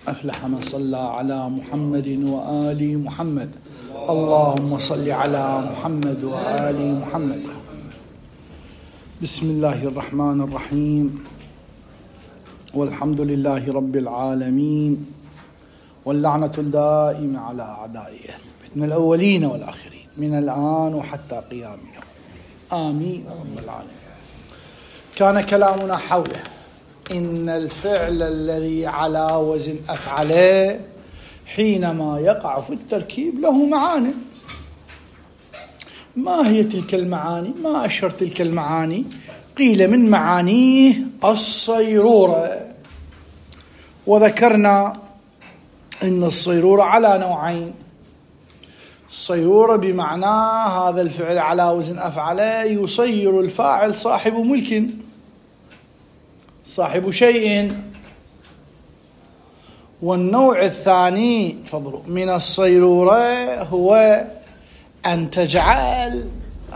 أفلح من صلى على محمد وآل محمد. اللهم صل على محمد وآل محمد. بسم الله الرحمن الرحيم، والحمد لله رب العالمين، واللعنة الدائمة على أعدائه من الأولين والآخرين من الآن وحتى قيام يوم. آمين رب العالمين. كان كلامنا حوله إن الفعل الذي على وزن أفعله حينما يقع في التركيب له معاني. ما هي تلك المعاني؟ ما أشهر تلك المعاني؟ قيل من معانيه الصيرورة، وذكرنا إن الصيرورة على نوعين. الصيرورة بمعنى هذا الفعل على وزن أفعله يصير الفاعل صاحب ملك، صاحب شيء. والنوع الثاني من الصيرورة هو أن تجعل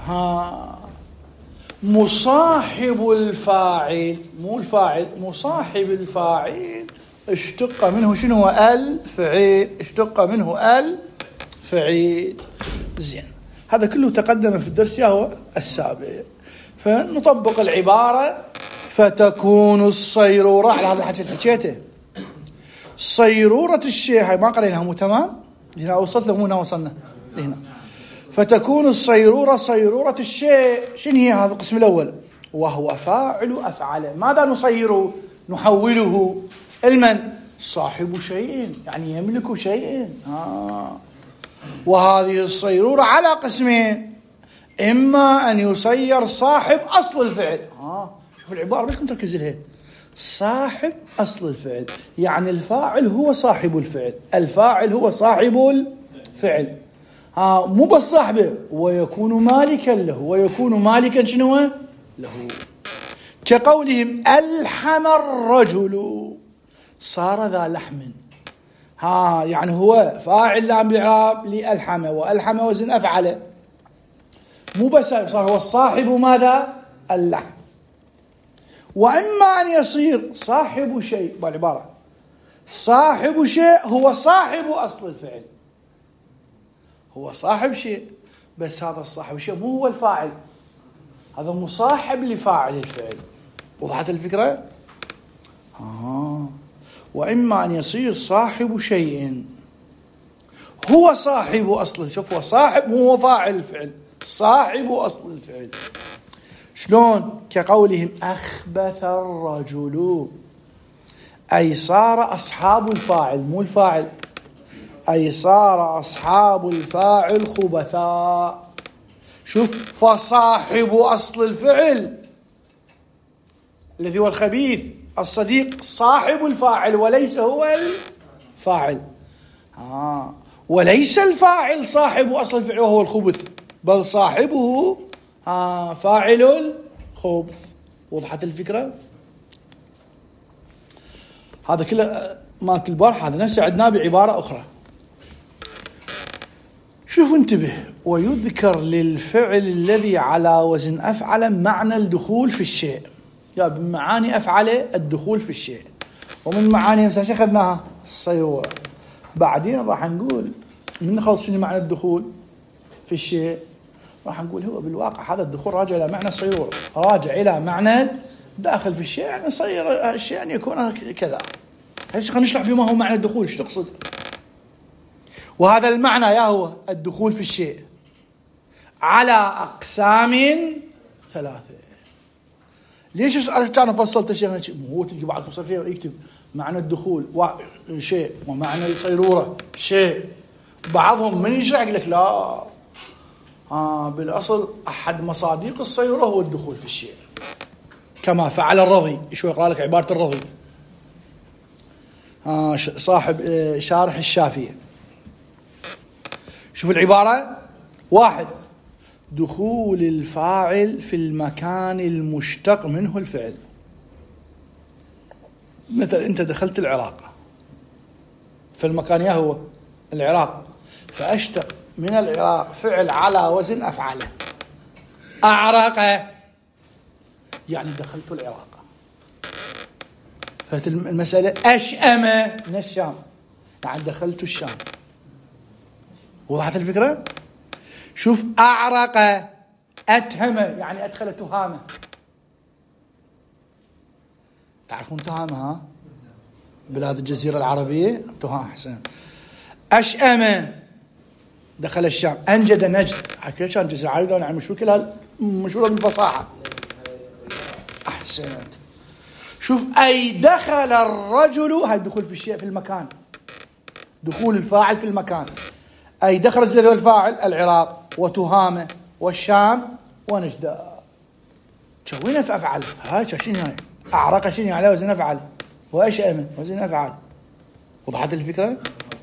مصاحب الفاعل، مو الفاعل، مصاحب الفاعل اشتق منه شنو؟ الفعل، اشتق منه الفعل. زين، هذا كله تقدم في الدرس هو السابق. فنطبق العبارة فتكون الصيرورة على هذا الحكي اللي حكيته. صيرورة الشيء هاي ما قريناها، مو تمام؟ هنا وصلت له، مو هنا وصلنا هنا. فتكون الصيرورة صيرورة الشيء. شنو هي هذا القسم الأول؟ وهو فاعل أفعله. ماذا نصيره؟ نحوله المن؟ صاحب شيء، يعني يملك شيء. وهذه الصيرورة على قسمين: إما أن يصير صاحب أصل الفعل. شوف العبارة بس كنت تركز لها، صاحب أصل الفعل، يعني الفاعل هو صاحب الفعل، الفاعل هو صاحب الفعل. مو بس صاحبه، ويكون مالكا له، ويكون مالكا شنو له. كقولهم ألحم الرجل، صار ذا لحم. يعني هو فاعل لام بالإعراب لألحم، وألحم وزن أفعله. مو بس صار هو الصاحب ماذا؟ اللحم. وإما أن يصير صاحب شيء، بالعبارة صاحب شيء هو صاحب أصل الفعل، هو صاحب شيء، بس هذا الصاحب شيء مو هو الفاعل، هذا مصاحب لفاعل الفعل. وضحت الفكرة؟ وإما أن يصير صاحب شيء هو صاحب أصل. شوف، هو صاحب مو هو فاعل الفعل، صاحب أصل الفعل. شلون؟ كقولهم أخبث الرجل، أي صار أصحاب الفاعل، مو الفاعل، أي صار أصحاب الفاعل خبثاء. شوف، فصاحب أصل الفعل الذي هو الخبيث الصديق صاحب الفاعل، وليس هو الفاعل. وليس الفاعل صاحب أصل الفعل وهو الخبث، بل صاحبه فاعل الخبث. وضحت الفكرة؟ هذا كله مالت البارح، هذا نفسه عدناه بعبارة أخرى. شوف انتبه، ويذكر للفعل الذي على وزن أفعل معنى الدخول في الشيء. يعني من معاني أفعل الدخول في الشيء، ومن معاني نفسها شو أخذناها؟ الصيرورة. بعدين راح نقول من نخلص شنو معنى الدخول في الشيء، راح نقول هو بالواقع هذا الدخول راجع إلى معنى الصيرورة، راجع إلى معنى داخل في الشيء، يعني صير الشيء أن يكون كذا. خلينا نشرح بما هو معنى الدخول، ايش تقصد؟ وهذا المعنى يا هو الدخول في الشيء على أقسام ثلاثة. ليش كان فصلت شيء؟ هو تلقي بعض المصرفين يكتب معنى الدخول شيء ومعنى الصيرورة شيء، بعضهم من يشرح لك لا، بالأصل أحد مصادق الصيرورة هو الدخول في الشيء، كما فعل الرضي. شو يقرأ لك عبارة الرضي؟ صاحب شارح الشافية. شوف العبارة: 1. دخول الفاعل في المكان المشتق منه الفعل. مثل أنت دخلت العراق، فالمكان يا هو العراق، فأشتق من العراق فعل على وزن أفعله. أعرق يعني دخلت العراق، المسألة أشأم من الشام، يعني دخلت الشام. وضحت الفكرة؟ شوف أعرق أتهم، يعني أدخل تهامة. تعرفون تهامة ها؟ بلاد الجزيرة العربية تهامة. أحسن. أشأم دخل الشام. أنجد نجد، حكي كان الجزيرة العربية يعني مشهورة بالفصاحة. أحسنت. شوف أي دخل الرجل، هاي الدخول في الشيء في المكان، دخول الفاعل في المكان. أي دخل الرجل الفاعل العراق وتهامة والشام ونجد. شوينا في أفعل هاي شنو هاي؟ أعرق شنو على وزن أفعل، وأشأم وزن أفعل. وضحت الفكرة؟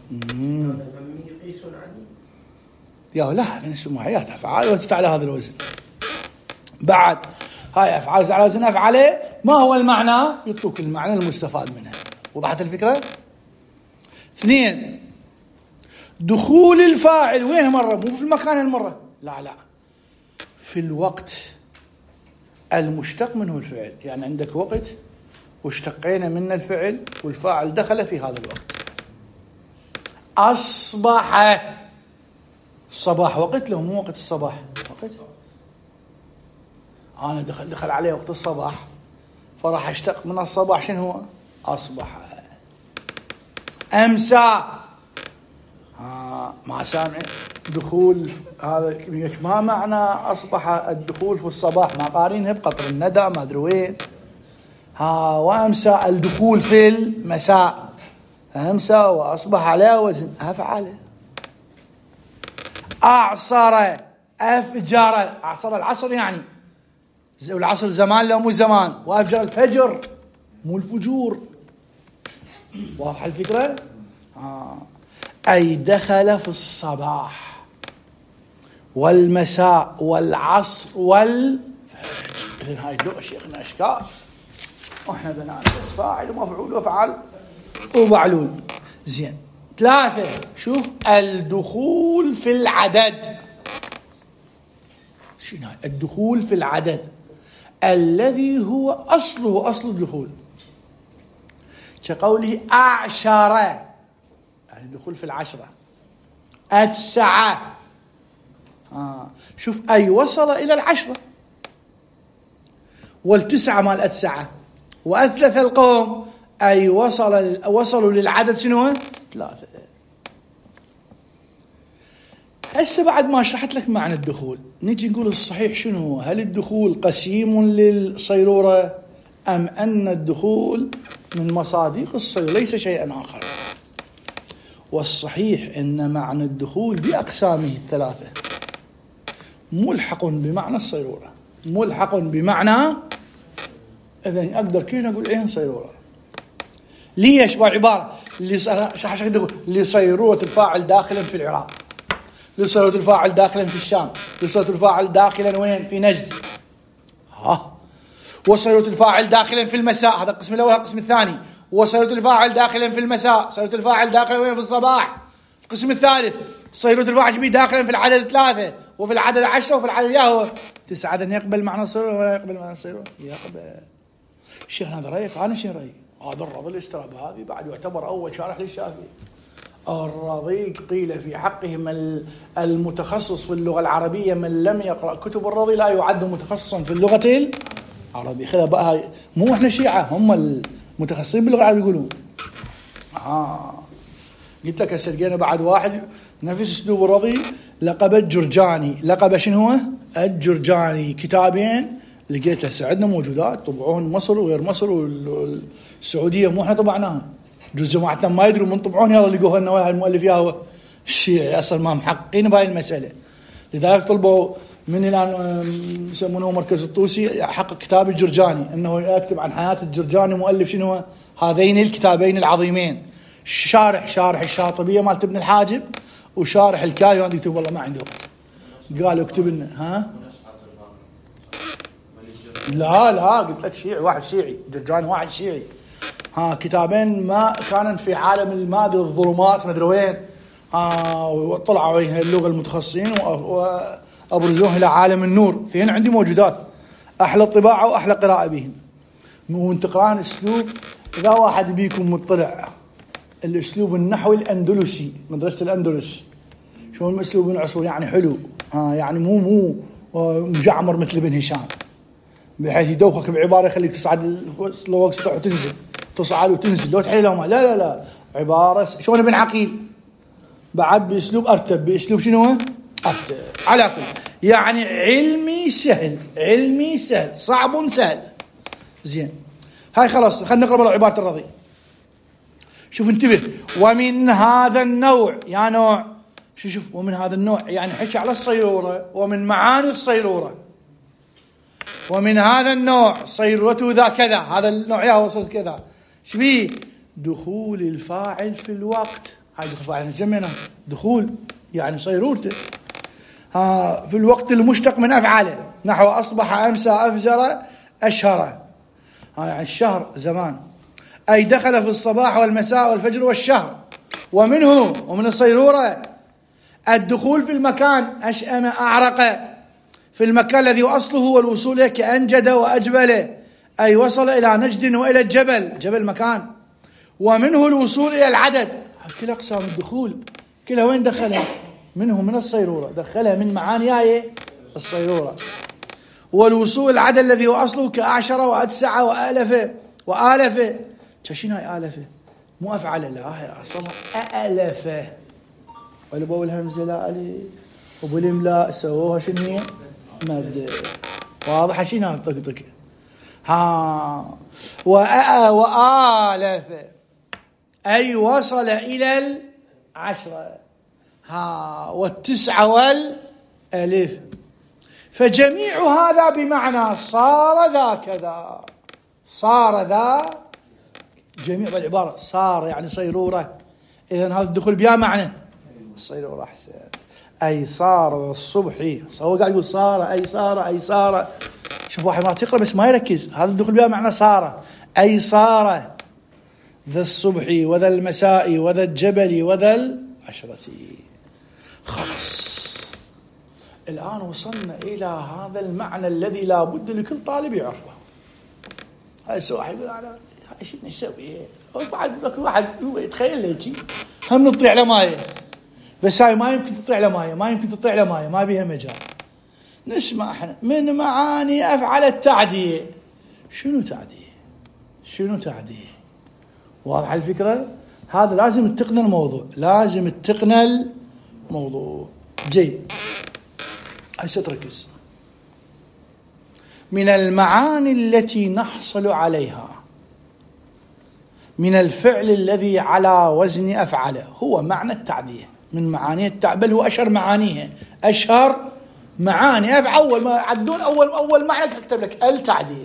يا لا من السماحيات أفعال وزن على هذا الوزن. بعد هاي أفعال على وزن أفعله، ما هو المعنى؟ يطلق المعنى المستفاد منها. وضحت الفكرة؟ 2 دخول الفاعل وين مرة؟ مو في المكان المرة، لا في الوقت المشتق منه الفعل. يعني عندك وقت واشتقينا منه الفعل والفاعل دخل في هذا الوقت. أصبح، الصباح وقت لو مو وقت الصباح؟ وقت. أنا دخل عليه وقت الصباح، فراح اشتق من الصباح شنو هو؟ أصبح. أمسى، ما سامع دخول هذا. ما معنى أصبح الدخول في الصباح؟ ما قارينها بقطر الندى ما أدري وين. وأمسى الدخول في المساء. أمسى وأصبح على وزن أفعل. أعصر أفجر، أعصر العصر يعني والعصر زمان لو مو زمان، وأفجر الفجر مو الفجور. واضح الفكرة؟ أي دخل في الصباح والمساء والعصر والفجر. إذن هاي اللغة شيخنا أشكال، وإحنا بنعرف بس فاعل ومفعول وفعل ومعلول. زين. 3 شوف الدخول في العدد. شنو الدخول في العدد؟ الذي هو أصله أصل الدخول، كقوله أعشر، يعني الدخول في 10. أتسع، شوف أي وصل إلى 10 والتسعة مال أتسعة. وأثلث القوم، أي وصلوا للعدد شنو؟ 3. هسه بعد ما شرحت لك معنى الدخول، نجي نقول الصحيح شنو هو؟ هل الدخول قسيم للصيرورة أم أن الدخول من مصادق الصيرورة ليس شيئا آخر؟ والصحيح أن معنى الدخول بأقسامه 3 ملحق بمعنى الصيرورة، ملحق بمعنى، إذن أقدر كيف أقول عين صيرورة. ليش؟ بعبارة لصيرورة الفاعل داخلا في العراق، لصيرورة الفاعل داخلا في الشام، لصيرورة الفاعل داخلا وين؟ في نجد. وصيرورة الفاعل داخلا في المساء، هذا القسم الأول. القسم الثاني وصيرورة الفاعل داخلا في المساء، صيرورة الفاعل داخلا وين؟ في الصباح. القسم الثالث صيرورة الفاعل داخلا في العدد 3 وفي العدد 10 وفي العدد ياهو 9. إذن يقبل معنى الصيرورة ولا يقبل معنى الصيرورة؟ يقبل. الشيخ هذا رأيك، أنا شنو رأيي؟ هذا الرضي الاسترابهذي بعد يعتبر أول شارح للشافعي. الرضي قيل في حقهم المتخصص في اللغة العربية من لم يقرأ كتب الرضي لا يعد متخصصا في اللغة العربية. خذها بقى، مو احنا شيعة، هم المتخصصين باللغة العربية يقولون. قلت لك هسه لقينا بعد واحد نفس اسلوب الرضي لقب الجرجاني. لقب شنو هو؟ الجرجاني. كتابين لقيت هسه عندنا موجودات طبعوهن مصر وغير مصر والسعودية، مو احنا طبعناها. جزء جماعتنا ما يدروا من طبعون، يلا لقوها لنا واحد المؤلف ياهو الشيعي اصلا ما محققين بهاي المسألة. لذلك طلبوا من الان يسمونه مركز الطوسي حقق كتاب الجرجاني، انه يكتب عن حياة الجرجاني مؤلف شنو هذين الكتابين العظيمين. شارح الشاطبية مالت ابن الحاجب وشارح الكافي. ما يكتب والله ما عندي وقت، قالوا اكتب لنا. لا قلت لك شيعي، واحد شيعي، جرجاني واحد شيعي. كتابين ما كان في عالم المادة الظلمات ما ادري وين. وطلعوا عليها اللغة المتخصصين وابرزوها الى عالم النور. فين عندي موجودات، احلى طباعة واحلى قراءة بهن. وانت تقران اسلوب إذا واحد بيكم مطلع الأسلوب النحوي الأندلسي، مدرسة الأندلس، شو الأسلوب العصور يعني حلو، يعني مو مجعمر مثل ابن هشام، بحيث يدوخك بعبارة يخليك تصعد لو وتنزل، تصعد وتنزل لو تحل لهم. لا عبارة شلون ابن عقيل بعد بأسلوب أرتب، بأسلوب شنو؟ أرتب. على كل يعني علمي سهل، صعب سهل. زين، هاي خلاص، خلينا نقرأ عبارة الرضي. شوف انتبه، ومن هذا النوع، يا نوع شوف ومن هذا النوع يعني حكي على الصيرورة ومن معاني الصيرورة. ومن هذا النوع صيرورته ذا كذا، هذا النوع يا وصلت كذا، شبيه دخول الفاعل في الوقت. هاي دخول فاعل جمعنا دخول يعني صيرورته في الوقت المشتق من أفعاله، نحو أصبح، أمسى، أفجر، أشهر. يعني الشهر زمان، أي دخل في الصباح والمساء والفجر والشهر. ومن الصيرورة الدخول في المكان، أشأم، أعرق، في المكان الذي أصله والوصول إليه، كأنجد وأجبل، أي وصل إلى نجد وإلى الجبل، جبل مكان. ومنه الوصول إلى العدد، كل أقسام الدخول كلها وين دخلها؟ منه من الصيرورة، دخلها من معاني الصيرورة. والوصول العدد الذي هو أصله كأعشر وأتسع وآلف. شنو هاي آلفة؟ مو أفعل، لا هي أصلها ألفة، ولبو الهمزة لا ألف، وبالإملاء سووها شنو هي؟ مد. واضحة شنو طق وآلف، أي وصل إلى العشرة، والتسعة والألف. فجميع هذا بمعنى صار ذا كذا، صار ذا، جميع العبارة صار يعني صيرورة. إذن هذا الدخول بيا معنى الصيرورة أحسن، أي صار الصبح. هو قاعد يقول صار أي صار. شوف واحد ما تقرأ بس ما يركز، هذا الدخول بيا معنى صار، أي صار ذا الصبح وذا المساء وذا الجبل وذا العشرة. خلاص الآن وصلنا إلى هذا المعنى الذي لا بد لكل طالب يعرفه. هاي واحد يقول أنا هاي شو نسوي؟ بعد واحد هو يتخيل لي شيء، هم نطلع لمايه، بس هاي ما يمكن تطلع لمايه، ما بيها مجال. نسمع احنا من معاني أفعل التعدية. شنو تعدية؟ واضح الفكرة؟ هذا لازم تقنى الموضوع، جيد. هسه تركز. من المعاني التي نحصل عليها من الفعل الذي على وزن أفعله هو معنى التعدية، من معاني بل هو أشهر معاني أفعل. أول ما عدون أول معنى كتب لك التعدية.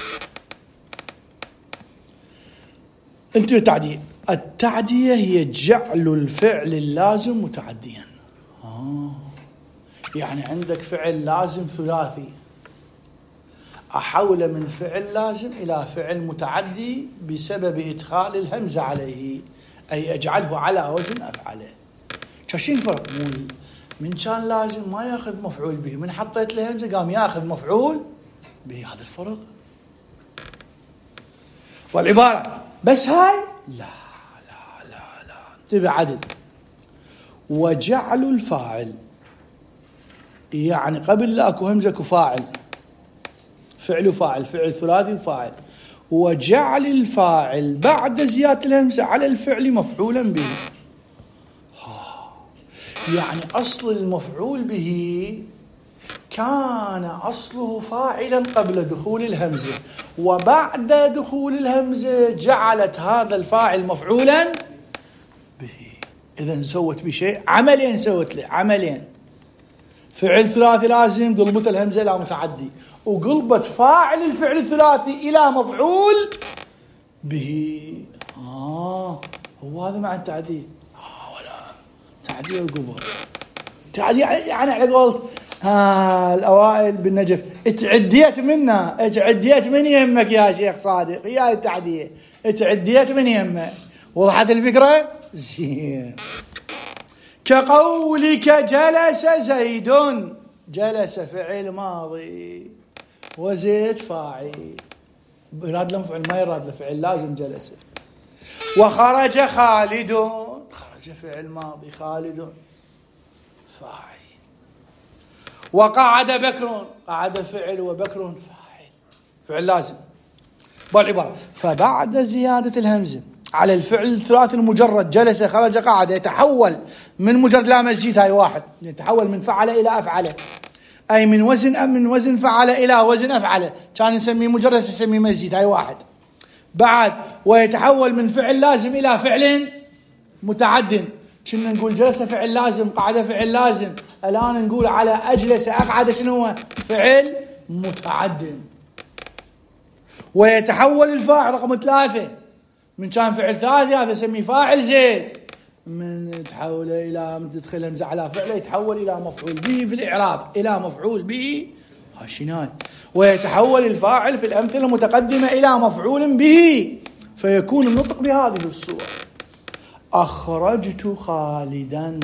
انتبه، التعدية هي جعل الفعل اللازم متعديا. يعني عندك فعل لازم ثلاثي، أحول من فعل لازم إلى فعل متعدي بسبب إدخال الهمزة عليه، أي أجعله على وزن أفعله. شاشين فرق، من كان لازم ما يأخذ مفعول به، من حطيت له همزة قام يأخذ مفعول به، هذا الفرق. والعبارة بس هاي لا انتبه عدل. وجعل الفاعل يعني قبل لا اكو همزه فاعل، فعل وفاعل، فعل ثلاثي وفاعل. وجعل الفاعل بعد زيادة الهمزة على الفعل مفعولا به. يعني أصل المفعول به كان أصله فاعلا قبل دخول الهمزة، وبعد دخول الهمزة جعلت هذا الفاعل مفعولا به. إذن سوت بشيء عملين، سوت له عملين. فعل ثلاثي لازم قلبت الهمزة إلى متعدي، وقلبت فاعل الفعل الثلاثي إلى مفعول به. هو هذا معنى التعدية. ولا تعدية وقبل تعدية يعني على قولت الأوائل بالنجف، اتعديت من يمك يا شيخ صادق، يا التعدية اتعديت من يمك. وضحت الفكرة؟ زين. كقولك جلس زيد، جلس فعل ماضي وزيد فاعل. يراد له فعل ما يراد له فعل لازم جلس. وخرج خالد، خرج فعل ماضي، خالد فاعل. وقعد بكر، قعد فعل وبكر فاعل، فعل لازم. بالعبارة فبعد زيادة الهمزة على الفعل الثلاثي المجرد جلس خرج قعد يتحول من مجرد لا مزيد، هاي واحد، يتحول من فعل إلى أفعل، أي من وزن فعل إلى وزن أفعل، كان نسميه مجرد نسميه مزيد، هاي واحد. بعد ويتحول من فعل لازم إلى فعل متعد، كنا نقول جلس فعل لازم، قعد فعل لازم، الآن نقول على أجلس أقعد شنو هو؟ فعل متعد. ويتحول الفاعل رقم 3 من كان فعل ثلاثي هذا نسميه فاعل زيد، من تحول إلى تدخل همزة على فعل يتحول إلى مفعول به في الإعراب، إلى مفعول به هاشناي. ويتحول الفاعل في الأمثلة المتقدمة إلى مفعول به، فيكون النطق بهذه الصورة: أخرجت خالدا،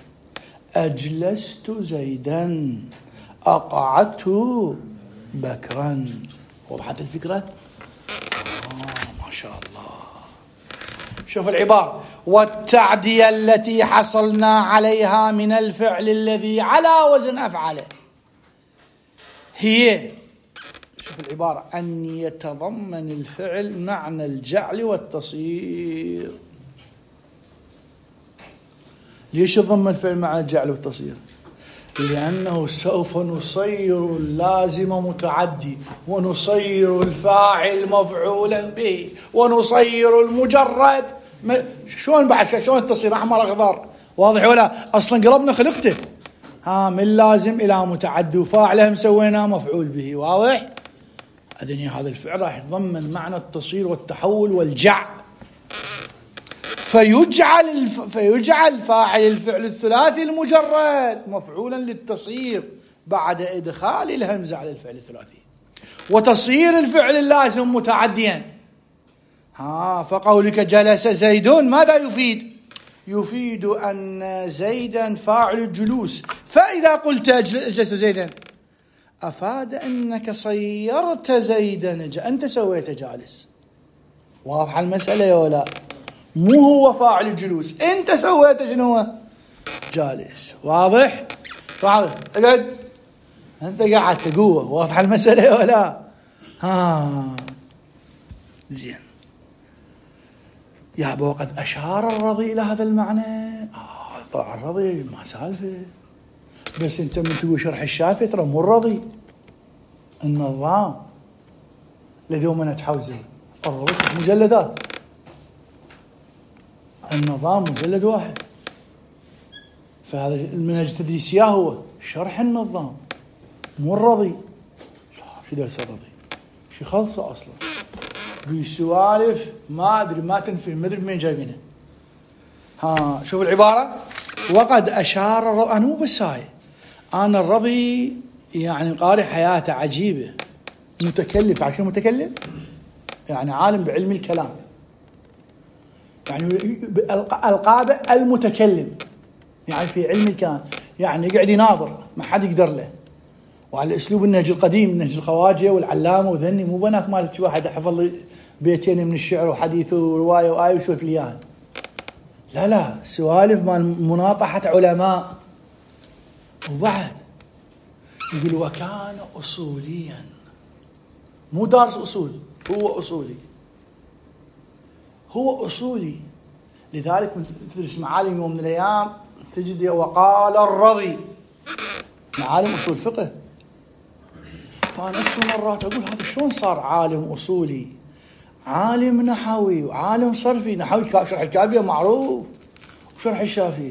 أجلست زيدا، أقعدت بكرا. وضحت الفكرة؟ ما شاء الله. شوف العبارة: والتعدية التي حصلنا عليها من الفعل الذي على وزن أفعله هي، شوف العبارة، أن يتضمن الفعل معنى الجعل والتصير. ليش يتضمن الفعل معنى الجعل والتصير؟ لأنه سوف نصير اللازم متعدي، ونصير الفاعل مفعولا به، ونصير المجرد شلون بعد شلون التصير أحمر أخضر، واضح ولا؟ أصلا قربنا خلقته من لازم إلى متعدي، وفاعله مسويناه مفعول به، واضح؟ أذن هذا الفعل راح يتضمن معنى التصير والتحول والجعل، فيجعل فاعل الفعل الثلاثي المجرد مفعولا للتصير بعد إدخال الهمزة على الفعل الثلاثي، وتصير الفعل اللازم متعديا. فقولك جلس زيد ماذا يفيد؟ يفيد أن زيدا فاعل الجلوس، فإذا قلت أجلس زيدا أفاد أنك صيرت زيدا، أنت سويت جالس. واضح المسألة يا ولا؟ مو هو فاعل الجلوس، أنت سويت شنو؟ جالس. واضح؟ واضح. اقعد، أنت قعدت قوة. واضح المسألة يا ولا؟ زين يا أبو، قد أشار الرضي إلى هذا المعنى. طلع الرضي ما سالفة، بس أنت من تقول شرح الشافعي ترى مو الرضي، النظام لدوما تحوزه. الرضي مجلدات، النظام مجلد واحد، فهذا المنهج التدريسي هو شرح النظام مو الرضي. شو درس الرضي؟ شو خلصه أصلا؟ بسوالف ما أدري ما تنفهم، ما أدري من جايبينه. شوف العبارة: وقد أشار الرضي. أنا مو بس هاي، أنا الرضي يعني قارئ حياته عجيبة، متكلم. عشان متكلم يعني عالم بعلم الكلام، يعني القابة المتكلم، يعني في علم الكلام، يعني يقعد يناظر ما حد يقدر له، وعلى اسلوب النهج القديم، النهج الخواجه والعلامه وذني، مو بنات مالت واحد حفظ لي بيتين من الشعر وحديث وروايه وايه وسولف ليان. لا سوالف مال مناطحه علماء. وبعد يقول وكان اصوليا، مو دارس اصول، هو اصولي، هو اصولي. لذلك تدرس معالم يوم من الايام تجد وقال الرضي، معالم اصول فقه. فانا اسمع مرات اقول هذا شلون صار عالم اصولي، عالم نحوي وعالم صرفي. نحوي شرح الكافيه معروف، وشرح الشافعي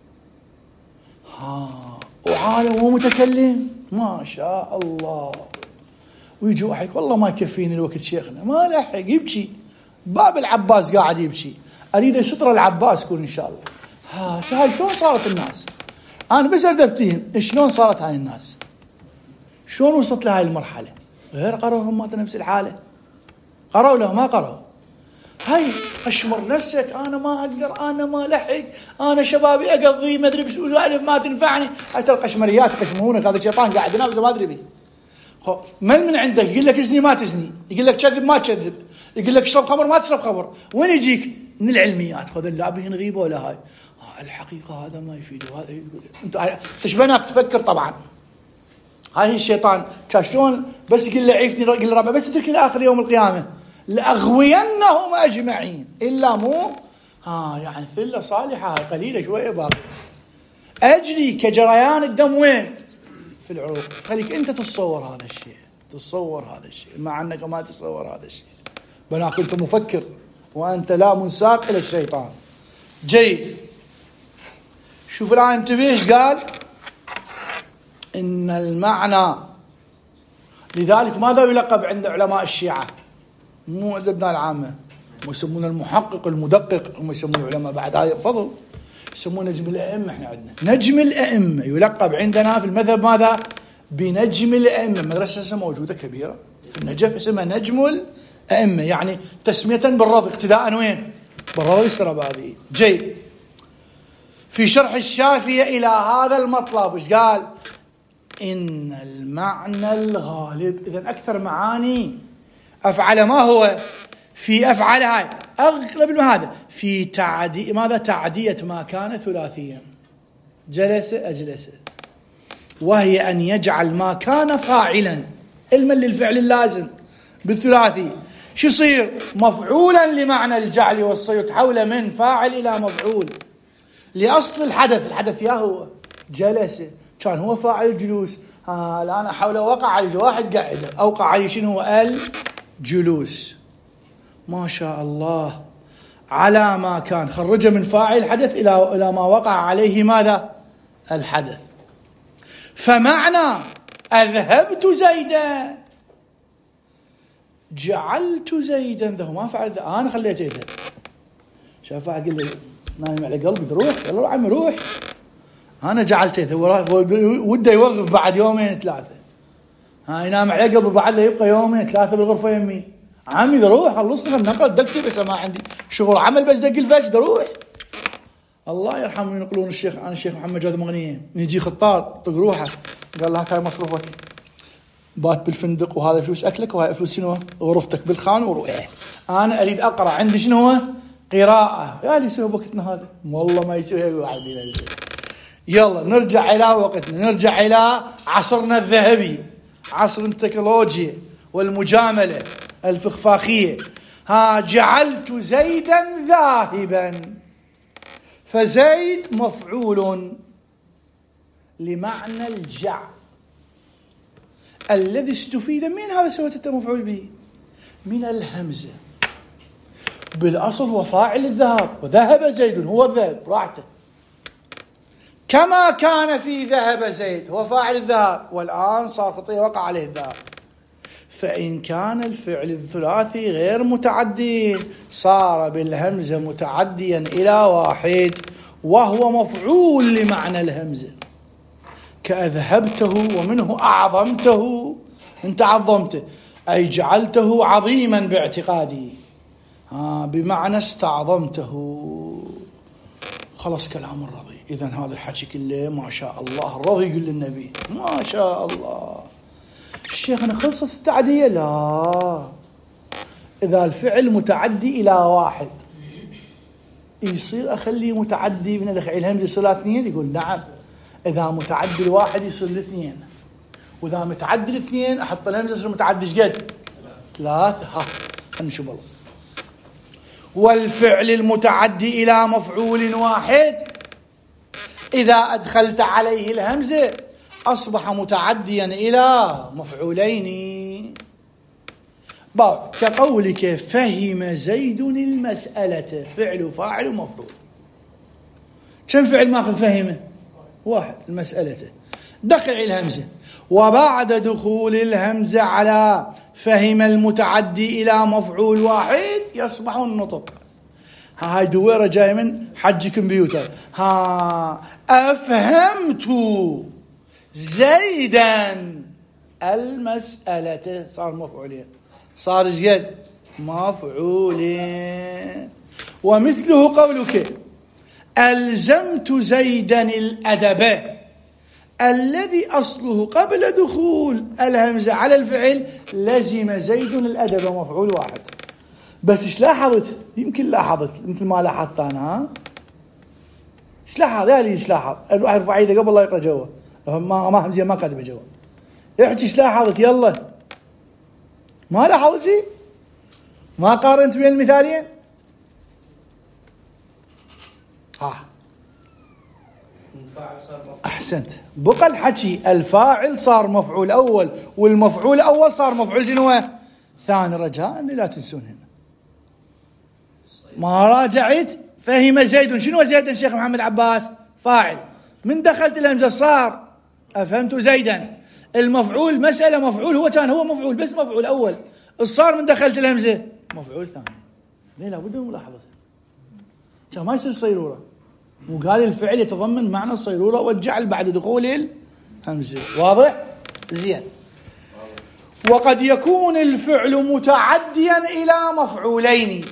وعالم ومتكلم ما شاء الله. ويجي واحد والله ما يكفيني الوقت شيخنا، ما لحق يبكي، باب العباس قاعد يبكي، اريد يستر العباس كون ان شاء الله. هاي شلون صارت الناس؟ انا بس اريد افتهم شلون صارت هاي الناس، شلون وصلت لهاي المرحله؟ غير قروا هم نفس الحاله، قروا له ما قروا. هاي اشمر نفسك، انا ما اقدر، انا ما لحق، انا شبابي اقضي ما ادري بس ما تنفعني. حتى القشمريات يقشمونك، هذا شيطان قاعد ينافس ما ادري بيه. من عندك يقول لك ازني ما تزني، يقول لك كذب ما تكذب، يقول لك اشرب خمر ما تشرب خمر، وين يجيك؟ من العلميات. خذ اللابهين غيبه ولا هاي الحقيقه هذا ما يفيد وهذا يقول انت تشبنك تفكر. طبعا هاي هي الشيطان شلون بس يقول له عيفني، يقول له ربع بس تترك لاخر يوم القيامه لاغوينهم اجمعين الا مو يعني ثله صالحه قليله شويه باقي اجري كجريان الدم وين؟ في العروق. خليك انت تتصور هذا الشيء، تتصور هذا الشيء مع انك ما تتصور هذا الشيء، بل كنت مفكر وانت لا منساق الى الشيطان. جيد. شوف الآن انتبه ايش قال؟ إن المعنى، لذلك ماذا يلقب عند علماء الشيعة؟ مو عند ابناء العامة، هم يسمون المحقق المدقق، هم يسمون العلماء بعد هذا فضل يسمون نجم الأئمة. احنا عندنا نجم الأئمة يلقب عندنا في المذهب ماذا؟ بنجم الأئمة. مدرسة موجودة كبيرة في النجف اسمها نجم الأئمة، يعني تسمية بالرضا اقتداء وين؟ بالرضا السربابي. جيد. في شرح الشافية إلى هذا المطلب ايش قال؟ إن المعنى الغالب، إذن أكثر معاني أفعل ما هو في أفعل هاي أغلب من هذا في ماذا؟ تعدية ما كان ثلاثيا، جلس أجلس، وهي أن يجعل ما كان فاعلا علما للفعل اللازم بالثلاثي شو يصير؟ مفعولا لمعنى الجعل والصير، تحول من فاعل إلى مفعول لأصل الحدث. الحدث يا هو جلس، كان هو فاعل الجلوس، الآن أحاول وقع على واحد قاعدة، أوقع عليه شنو هو؟ الجلوس. ما شاء الله، على ما كان خرجه من فاعل الحدث إلى ما وقع عليه ماذا؟ الحدث. فمعنى أذهبت زيدا جعلت زيدا، ذا ما فعل ذا، أنا خليته يذهب. شاف واحد قال لي نايم على قلبي تروح، يلا عمي روح، أنا جعلته وده يوقف بعد يومين ثلاثة، ينام على قلبي بعد يبقى يومين ثلاثة بالغرفة يمي، عمي روح خلصنا نقل دقتي بس ما عندي شغل عمل بس دق الفجر روح. الله يرحمه ينقلون الشيخ عن الشيخ محمد جاد مغنية، يجي خطار طق روحه قال له هاي مصروفك، بات بالفندق وهذا فلوس أكلك وهاي فلوس شنو غرفتك بالخان وروح، أنا أريد أقرأ عندي شنو قراءة. يا لي يسوي وقتنا هذا والله ما يسوي واحد. يلا نرجع إلى وقتنا، نرجع إلى عصرنا الذهبي، عصر التكنولوجيا والمجاملة الفخفاخية. جعلت زيدا ذاهبا، فزيد مفعول لمعنى الجعل الذي استفيد من هذا سويت مفعول به من الهمزة. بالأصل هو فاعل الذهاب، وذهب زيد هو الذهب راحته، كما كان في ذهب زيد هو فاعل الذهاب، والآن صار خطية وقع عليه الذهاب. فإن كان الفعل الثلاثي غير متعدي صار بالهمزة متعديا إلى واحد وهو مفعول لمعنى الهمزة، كأذهبته ومنه أعظمته، أنت عظمته أي جعلته عظيما باعتقادي، بمعنى استعظمته. خلص كلام الرضي. إذن هذا الحكي كله ما شاء الله الرضي يقول للنبي ما شاء الله. الشيخنا خلصت التعدية؟ لا، إذا الفعل متعدي إلى واحد يصير أخليه متعدي من الهمزة يصير اثنين؟ يقول نعم. إذا متعدي الواحد يصير الاثنين، وإذا متعدي الاثنين أحط الهمزة يصير متعدي شقد؟ ثلاثة. خلينا نشوف الله. والفعل المتعدي إلى مفعول واحد إذا أدخلت عليه الهمزة أصبح متعديا إلى مفعولين، كقولك فهم زيد المسألة، فعل فاعل ومفعول. كم فعل ماخذ فهمه؟ واحد، المسألة دخل على الهمزة، وبعد دخول الهمزة على فهم المتعدي إلى مفعول واحد يصبح النطق. هاي دويرة جاي من حج كمبيوتر. أفهمت زيدا المسألة، صار مفعولين، صار جد مفعولين. ومثله قولك ألزمت زيدا الأدب، الذي أصله قبل دخول الهمزة على الفعل لزم زيد الأدب، مفعول واحد. بس إيش لاحظت؟ يمكن لاحظت مثل ما لاحظت أنا. إيش لاحظ؟ يا لي إيش لاحظ؟ الواحد يرفع يده قبل لا يقرأ جوا، ما همزة ما كاتبه جوا. احكي إيش لاحظت؟ يلا. ما لاحظت شيء؟ ما قارنت بين المثالين؟ أحسنت. بقى الحكي الفاعل صار مفعول أول، والمفعول أول صار مفعول شنو؟ ثاني. رجاء لا تنسون هنا. ما راجعت فهم زيد. شنو زيد شيخ محمد عباس؟ فاعل. من دخلت الهمزة صار أفهمت زيدا. المفعول مسألة مفعول، هو كان هو مفعول بس مفعول أول، الصار من دخلت الهمزة مفعول ثاني. ليه؟ لابد من ملاحظة، كان ما يصير صيرورة. وقال الفعل يتضمن معنى الصيرورة والجعل بعد دخول الهمزة. واضح؟ زين. وقد يكون الفعل متعديا إلى مفعولين.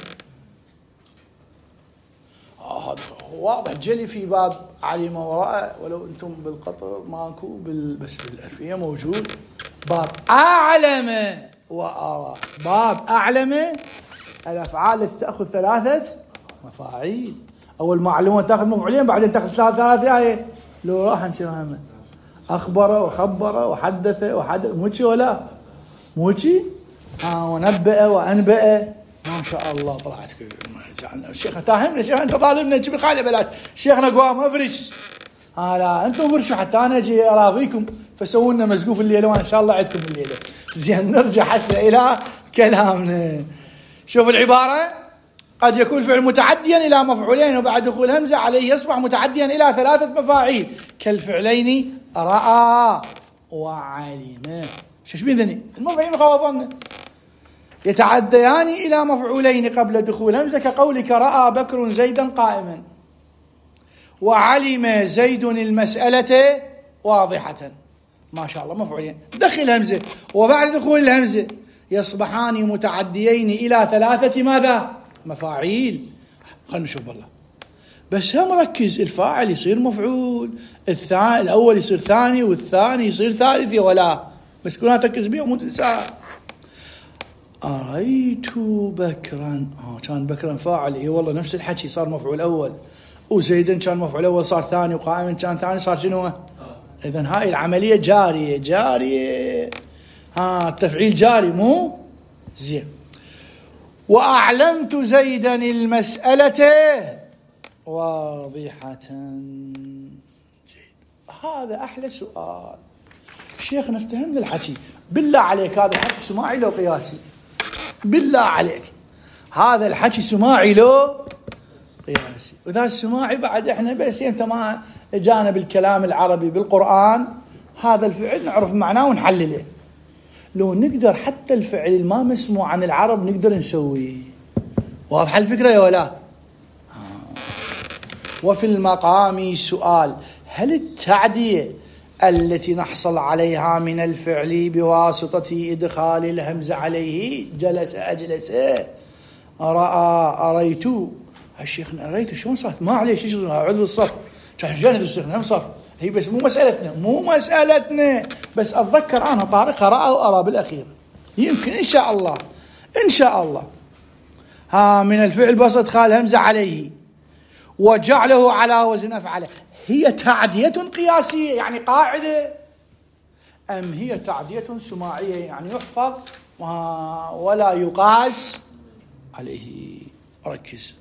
هذا واضح جلي في باب علم ورأى، ولو أنتم بالقطر ماكو بس بالألفية موجود. باب أعلم وأرى. باب أعلم الأفعال التي تأخذ ثلاثة مفاعيل. أول معلومة تأخذ مفعولين، بعدين تأخذ ثلاثة. لو راح نشوفها أخبر وخبر وحدث موشي ولا موشي ونبأ وأنبأ. ما شاء الله طلعت الشيخ تاهمنا. شيخ أنت ظالمنا تجيب خالي بلاد. شيخنا قوام افرش. لا أنتم فرشوا حتى أنا أجي أراضيكم، فسوونا مزقوف الليلة وأنا إن شاء الله عندكم الليلة. زين نرجع حسنا إلى كلامنا. شوف العبارة. قد يكون الفعل متعديا إلى مفعولين وبعد دخول همزة عليه يصبح متعديا إلى ثلاثة مفاعيل كالفعلين رأى وعلم. شو بيذني المفعولين خوضنا يتعديان إلى مفعولين قبل دخول همزة، كقولك رأى بكر زيدا قائما، وعلم زيد المسألة واضحة. ما شاء الله مفعولين دخل همزة، وبعد دخول الهمزة يصبحان متعديين إلى ثلاثة ماذا؟ مفاعيل. خلنا نشوف بالله. بس هم ركز، الفاعل يصير مفعول، الأول يصير ثاني، والثاني يصير ثالث ولا بس كلها تركز بيه ومو تنساها. أريت بكرا. كان بكرا فاعل. اي والله نفس الحكي صار مفعول أول، وزيدا كان مفعول أول صار ثاني، وقائما كان ثاني صار شنو؟ إذن هاي العملية جارية. التفعيل جاري مو زين. وأعلمت زيدا المسألة واضحة. هذا أحلى سؤال. شيخ نفتهمنا الحكي. بالله عليك هذا الحكي سماعي لو قياسي؟ بالله عليك هذا الحكي سماعي لو قياسي؟ وذا السماعي بعد احنا بس انت ما جانا بالكلام العربي بالقرآن، هذا الفعل نعرف معناه ونحلله. لو نقدر حتى الفعل ما مسموع عن العرب نقدر نسويه. واضحة الفكرة يا ولا؟ وفي المقام سؤال: هل التعدية التي نحصل عليها من الفعل بواسطة إدخال الهمزة عليه جلس أجلس، رأى أريت، الشيخنا أريت شلون صارت؟ ما عليه شيء عدل الصف كان جاند الشيخنا هم صار. هي بس مو مسألتنا بس أتذكر أنا طارق رأى وأرى بالأخير يمكن إن شاء الله من الفعل بس إدخال همزة عليه وجعله على وزن أفعله. هي تعدية قياسية يعني قاعدة، أم هي تعدية سماعية يعني يحفظ ولا يقاس عليه؟ ركز.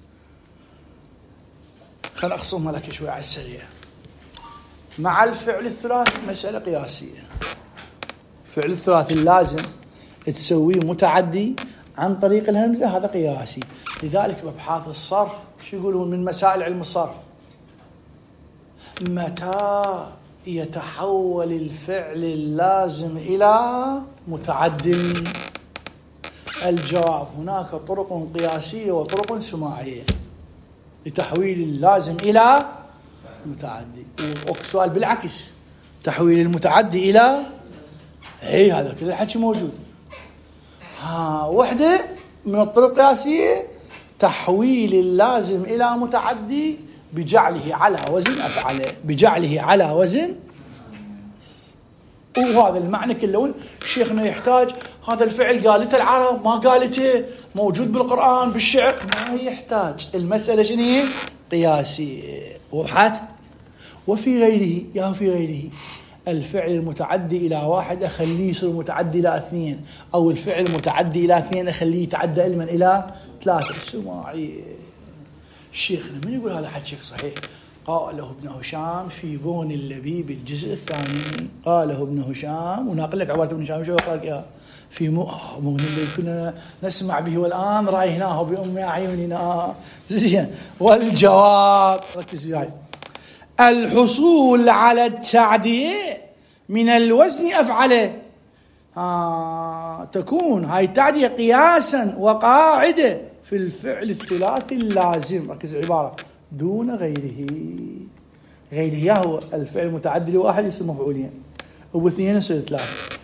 خل أخصمها لك شوي على السريع. مع الفعل الثلاثي مسألة قياسية. فعل الثلاثي لازم تسويه متعدي عن طريق الهمزة، هذا قياسي. لذلك بأبحاث الصرف شو يقولون من مسائل علم الصرف؟ متى يتحول الفعل اللازم إلى متعدي؟ الجواب: هناك طرق قياسية وطرق سماعية لتحويل اللازم إلى متعدي. وسؤال بالعكس، تحويل المتعدي إلى هذا كذا الحكي موجود. وحدة من الطرق القياسية تحويل اللازم إلى متعدي بجعله على وزن أفعله، بجعله على وزن وهذا المعنى كله شيخنا يحتاج هذا الفعل قالته العرب ما قالته موجود بالقرآن بالشعر، ما يحتاج. المسألة شنو هي؟ قياسية. وضحت؟ وفي غيره في غيره الفعل المتعدي إلى واحد أخليه يصير متعدي إلى 2، أو الفعل المتعدي إلى 2 أخليه يتعدى علما إلى 3. السماعي الشيخنا من يقول هذا حكي صحيح؟ قاله ابن هشام في بون اللبيب الجزء الثاني. قاله ابن هشام، وناقل لك عبارة ابن هشام شو قال إياه في بون اللبيب كنا نسمع به والآن رأيناه بأم أعيننا. زين. والجواب ركز وياي، الحصول على التعدية من الوزن أفعله تكون هاي التعدية قياسا وقاعدة في الفعل الثلاثي اللازم. ركز العبارة، دون غيره. غيره هو الفعل المتعدي لواحد يصير مفعولين واثنين يصير 3.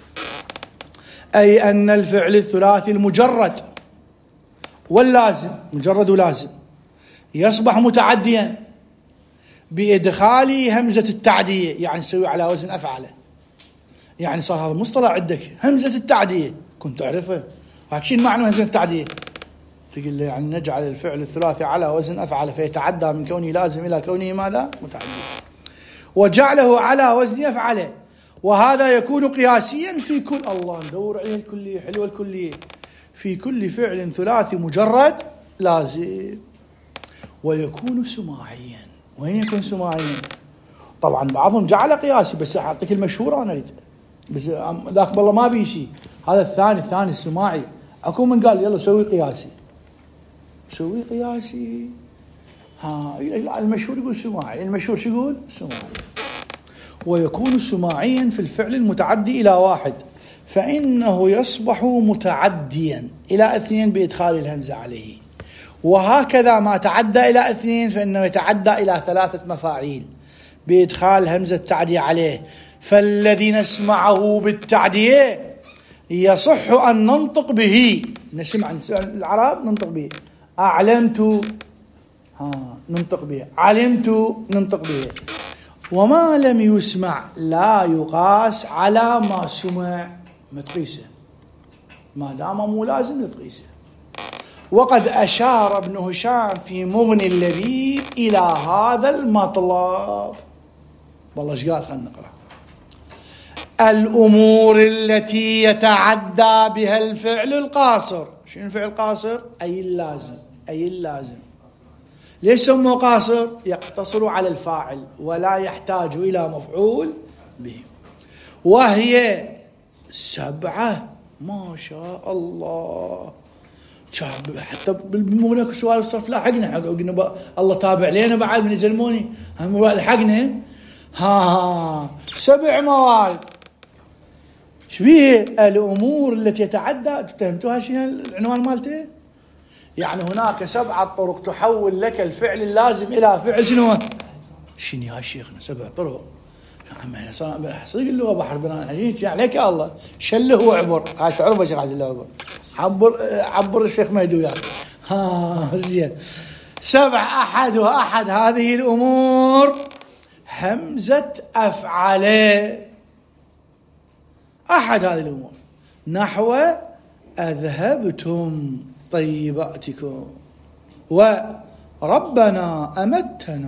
أي أن الفعل الثلاثي المجرد واللازم، مجرد ولازم، يصبح متعديا بإدخال همزة التعدية، يعني نسوي على وزن أفعله. يعني صار هذا مصطلح عندك، همزة التعدية، كنت تعرفه؟ شنو معنى همزة التعدية؟ تقول لي يعني نجعل الفعل الثلاثي على وزن أفعله فيتعدى من كونه لازم إلى كونه ماذا؟ متعدي. وجعله على وزن أفعله، وهذا يكون قياسيا في كل، الله ندور عليه الكلية، حلوة الكلية، في كل فعل ثلاثي مجرد لازم. ويكون سماعيا. وين يكون سماعيا؟ طبعا بعضهم جعل قياسي، بس أعطيك المشهور أنا أريد، بس ذاك والله ما بي شيء. هذا الثاني السماعي. أكو من قال يلا سوي قياسي، سوي قياسي. المشهور يقول سماعي، المشهور شو يقول؟ سماعي. ويكون سماعيا في الفعل المتعدي إلى واحد، فإنه يصبح متعديا إلى 2 بإدخال الهمزة عليه. وهكذا ما تعدى إلى 2 فإنه يتعدى إلى 3 مفاعيل بإدخال همزة التعدية عليه. فالذي نسمعه بالتعدية يصح أن ننطق به، نسمع العرب ننطق به. أعلمت ننطق به، علمت ننطق به. وما لم يسمع لا يقاس على ما سمع، متقيسه ما دام مو لازم نتقيسه. وقد أشار ابن هشام في مغني اللبيب إلى هذا المطلب. والله ايش قال؟ خلينا نقرأ. الأمور التي يتعدى بها الفعل القاصر. شنو الفعل القاصر؟ أي اللازم. ليش سموه قاصر؟ يقتصر على الفاعل ولا يحتاج إلى مفعول به. وهي 7. ما شاء الله. حتى بالمغنى سؤال صرف لاحقنا، قلنا الله تابع لنا بعد من يزلموني هم لحقنا. 7 موارد. شبيه الأمور التي يتعدى؟ فهمتوها شنو العنوان مالته؟ يعني هناك 7 طرق تحول لك الفعل اللازم إلى فعل شنو يا شيخنا؟ 7 طرق. عم صدق اللغة بحر بنان حجيت عليك يا الله. شله وعبر. هاي تعرف يا شيخ عبد الله عبر الشيخ مهدي وياك. زين. 7. أحد هذه الأمور همزة أفعله. أحد هذه الأمور نحو أذهبتم طيباتكم، وربنا أمتنا،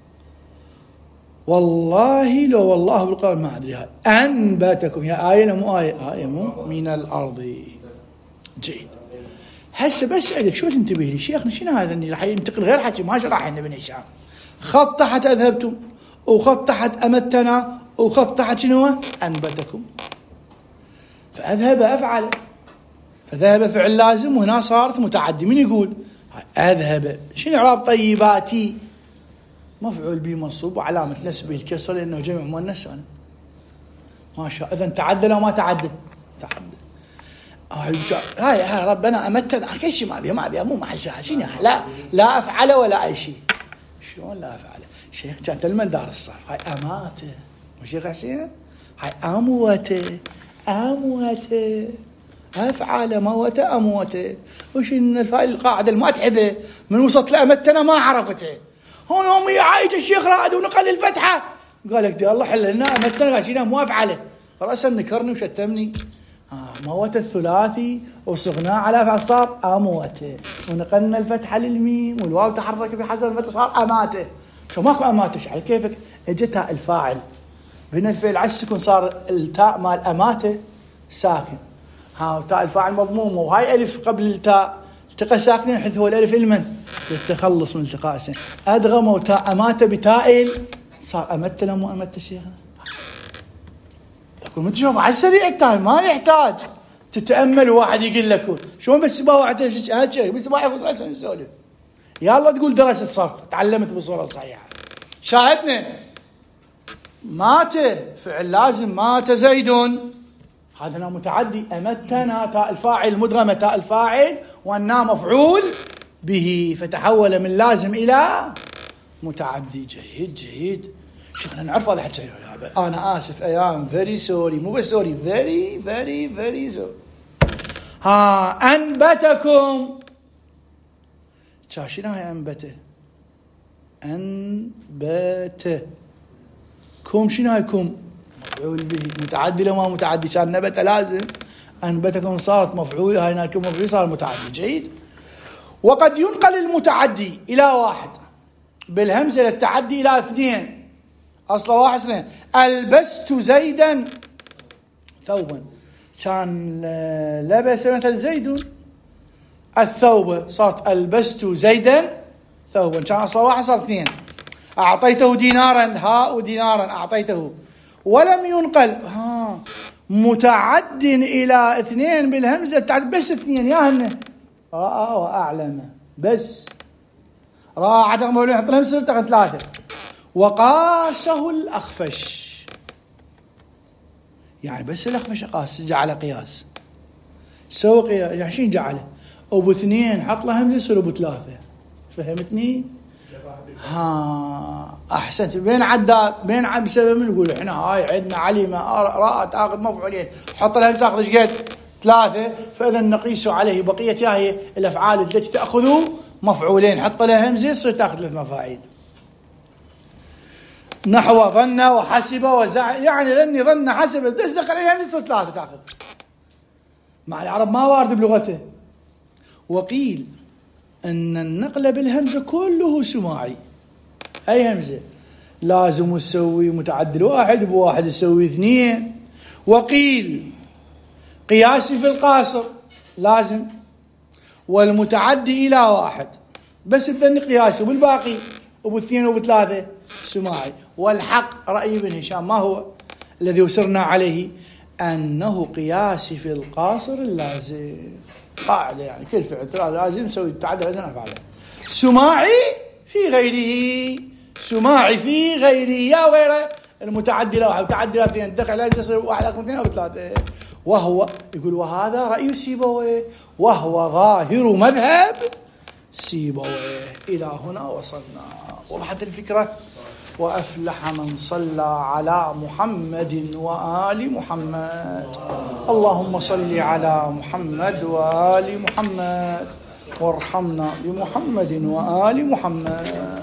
والله لو والله بالقرآن ما أدري هاي أنبتكم. هي آية مو آية مو من الأرض. جيد. هسه بسألك شو تنتبه لي شيخنا؟ شنو هذا اللي راح ينتقل غير حكي ما شرح لنا ابن هشام؟ خط تحت أذهبتم، وخط تحت أمتنا، وخط تحت شنو؟ أنبتكم. فأذهب أفعل، فذهب فعل لازم، وهنا صارت متعدي. من يقول؟ أذهب. شنو إعراب طيباتي؟ مفعول به منصوب وعلامة نسبه الكسر لأنه جمع مؤنث سالم. ما شاء. إذا تعدى لو ما تعدى؟ تعدى. هاي ربنا أمتنا كل شيء ما بيها مو محل شاهد. شنو لا أفعل ولا أي شيء. شلون لا أفعل؟ شيخ كانت المندار الصرف. هاي أماته وشيخ حسين. هاي أموته أفعل موت أموته. وش إن القاعدة ما تحبه من وسط لأمتنا ما عرفته. هو يوم يعايد الشيخ رائد ونقل الفتحة قال لك دي الله حل لنا أمتنا غاشينا مو أفعله. رأسا نكرني وشتمني. موت الثلاثي وصغناه على فعل صار أموته، ونقلنا الفتحة للميم والواو تحرك بحسب الفتح صار أماته. شو ماكو أماتش على كيفك. اجت تاء الفاعل بين الفعل على السكون صار التاء مال أماته ساكن. وتاء الفاعل مضمومة وهاي ألف قبل التاء التقى ساكنين حيث هو الألف المن للتخلص من التقاء سين. أدغموا تاء أماته بتاء صار أمت لهم وأمت شيخنا. تقول ما تشوف على السريع التايم ما يحتاج تتأمل واحد يقول لك شلون بس يبغى واحد هالشيء بس ما ياخذ رأسه نسولف. يلا تقول دراسة صرف تعلمت بصورة صحيحة. شاهدنا مات فعل لازم مات زيد هذا متعدي. أمتنا تاء الفاعل مدغمة تاء الفاعل وأنها مفعول به فتحول من لازم إلى متعدي. جيد جيد شيخنا نعرف هذا حكي. أنا آسف أيام very sorry مو بس sorry very very very sorry. أنبتكم شاشنا هاي أنبته أنبته كم شنو هاي كم مفعول به متعدي لو ما متعدي كان نبت لازم أنبتكم صارت مفعول هاي ناكم مفعول صار متعدي. جيد. وقد ينقل المتعدي إلى واحد بالهمزة للتعدي إلى اثنين أصلا واحد اثنين. ألبست زيدا ثوبا كان لبس مثل زيد الثوب صارت ألبست زيدا ثوبا كان أصلا واحد صار اثنين. أعطيته دينارا هاء دينارا أعطيته. ولم ينقل متعد إلى اثنين بالهمزة بس اثنين ياهن رأى وأعلم بس راى عدم مولين حط لهم سلطة ثلاثة. وقاسه الأخفش يعني بس الأخفش قاس جعله قياس سوى قياس يعني شين جعله أبو اثنين حط له همزة يصير أبو ثلاثة. فهمتني؟ أحسنت. بين عداد بين عد بسبب من نقول إحنا هاي عندنا علمة راء تأخذ مفعولين حط لها تأخذ إيش قد ثلاثة فإذا نقيس عليه بقية هي الأفعال التي تأخذ مفعولين حط لها همزة يصير تأخذ ثلاث مفاعيل. نحو ظن وحسب وزعم يعني ظني ظن حسب بس دخل عليها يصير ثلاثة تأخذ. مع العرب ما وارد بلغته. وقيل أن النقل بالهمزة كله سماعي. أي همزة لازم تسوي متعدل واحد بواحد يسوي اثنين. وقيل قياسي في القاصر لازم والمتعدي إلى واحد بس بدني قياسي وبالباقي وباثنين وبثلاثة سماعي. والحق رأي ابن هشام ما هو الذي وسرنا عليه أنه قياسي في القاصر اللازم قاعدة يعني كل فعل ثلاثة لازم نسوي تعدل لازم أفعله. سماعي في غيره سماعي في غيره يا غيره المتعدي واحد متعدي اثنين دخل لا يصير واحد أكون اثنين أو ثلاثة. وهو يقول وهذا رأي سيبويه وهو ظاهر مذهب سيبويه. إلى هنا وصلنا. وضحت الفكرة. وأفلح من صلى على محمد وآل محمد. اللهم صل على محمد وآل محمد وارحمنا بمحمد وآل محمد.